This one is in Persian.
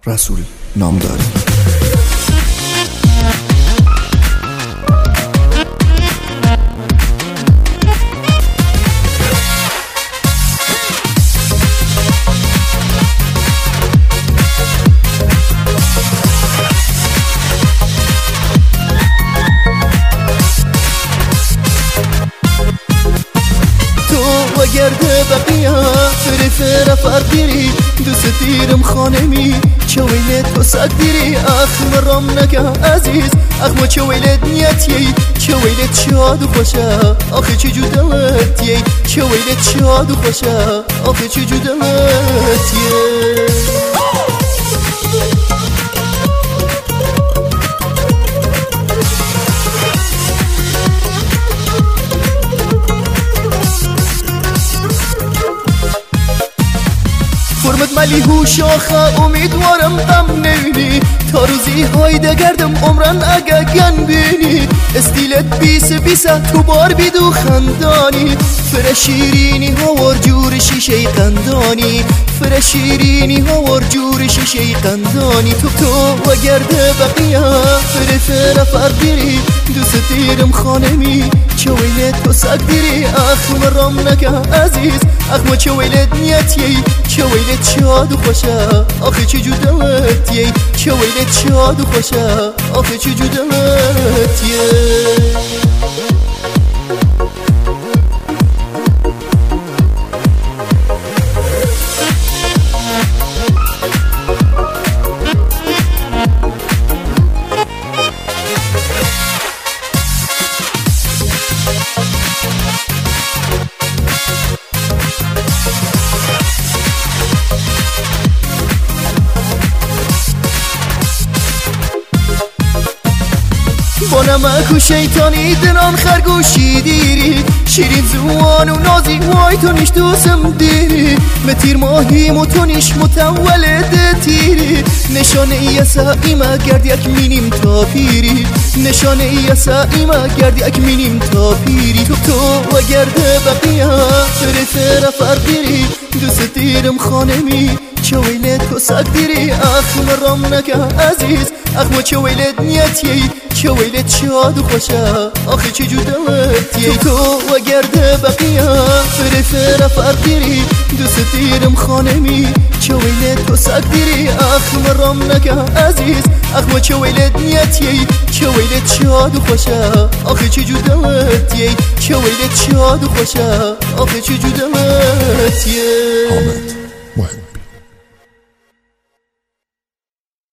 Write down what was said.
رسول نامداری. و گرده بقیه فرفره فردیری دوست دیرم خانمی چه ویلت تو سگ دیری اخم رام نگه عزیز اخم چه ویلت نیتیی چه ویلت شاد و خوشه آخه چه جودتیی چه ویلت شاد و خوشه آخه چه جودتیی فرمت ملی هوش آخه امیدوارم غم نبینی تا روزی های دگردم عمرن اگه گن بینی استیلت بیسه تو بار بیدو خندانی فر شیرینی ها ور جور شیشه قندانی فر شیرینی ها ور جور شیشه قندانی تو و گرده بقیه فر فردیری دوست دیرم خانمی چه ویلت تو سگ دیری اخم رام نگه عزیز اخم چه ویلت نیتیی چه ویلت شاد و خوشه آخه چه جودتیی چه ویلت شاد و خوشه آخه چه جودتیی با نمک و شیطانی دنان خرگوشی دیری شیرین زوان و نازی وای تو نیش دوسم دیری متیر ماهیم و تو نیش متولد تیری نشانه ای سایمه گرد یک مینیم تا پیری نشانه ای سایمه گرد یک مینیم تا پیری تو و گرده بقیه فرفره فردیری دوست دیرم خانمی چه ویلت تو سگ دیری اخم رام نگه عزیز اخم چه ویلت نیتیی چه ویلت شاد و خوشه آخه چه جودتیی تو و گرده بقیه فرفره فردیری دوست دیرم خانمی چه ویلت تو سگ دیری اخم رام نگه عزیز اخم چه ویلت نیتیی چه ویلت شاد و خوشه آخه چه جودتیی چه ویلت شاد و خوشه آخه چه جودتیی.